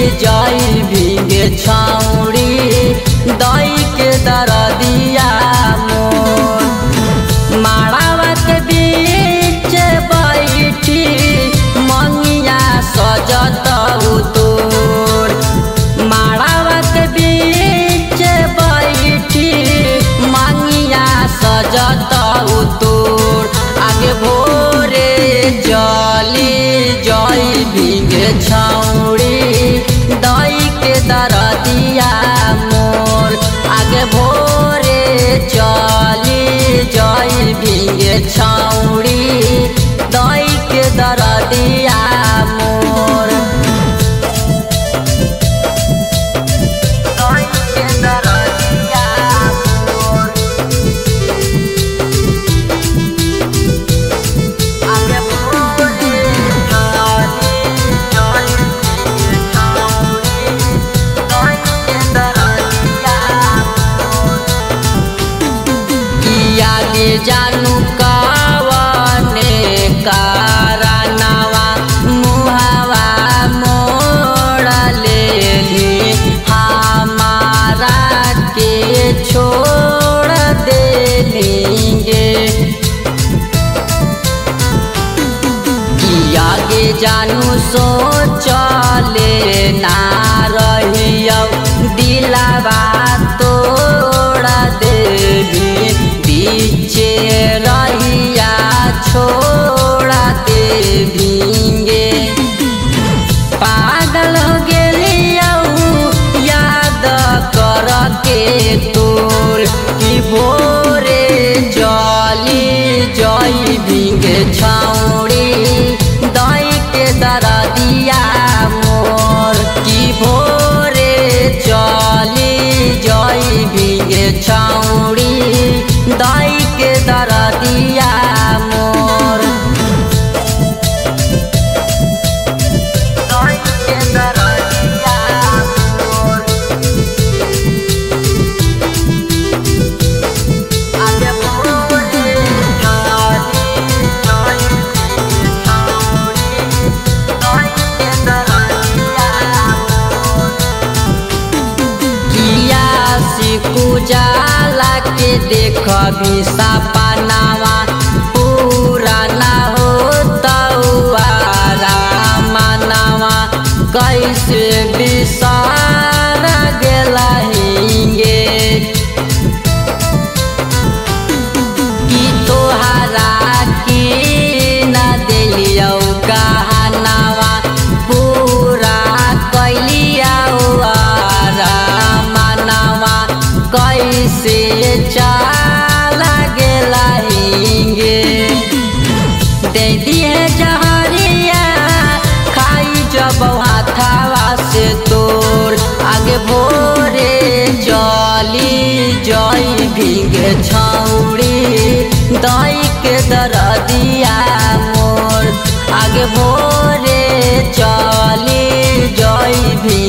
जाई भीगे छाउड़ी दई के दरदिया मोर। माड़ावा के बीच बैठी मंगिया सजत तोर। माड़ावा के बीच बैठी मंगिया सजत तोर। आगे भोरे जली जई भीगे छाउड़ी दई के दरदिया मोर। आगे भोरे चली जई भीगे छाउड़ी दई के दरदिया मोर। दई के दरदिया मोर। आगे भोरे चली जई भीगे छाउड़ी दई के दरदिया आगे जानू कवने कारनवा मुहावा मोड़ लेली हमारा के छोड़ देलेंगे। आगे जानू सोचले ना रहियो दिलावा तोड़ देली बीचे रहिया छोड़ देंगे। पागल हो गेलियो याद कर के तोर कि भोरे चली जई भीगे छाउड़ी दई के दरदिया मोर। कि भोरे चली जई भीगे छाउड़ी दई के दरदिया मोर। दई के दरदिया मोर। आगे भोरे चली जई भीगे छाउड़ी दई के दरदिया मोर। किया सिकु जाला के देखबी सपनावा पूरा ना होतवारा मनवा कैसे बिसार गेला हिंगे। कि तोहरा की ना दिलियो गहनावा पूरा कैलिया मनवा कैसे चला गेला हिंगे। दे दिए जहरिया खाई जब हाथावा से तोर। आगे भोरे चली जई भीगे छाउड़ी दई के दरदिया मोर। आगे भोरे चली जई भी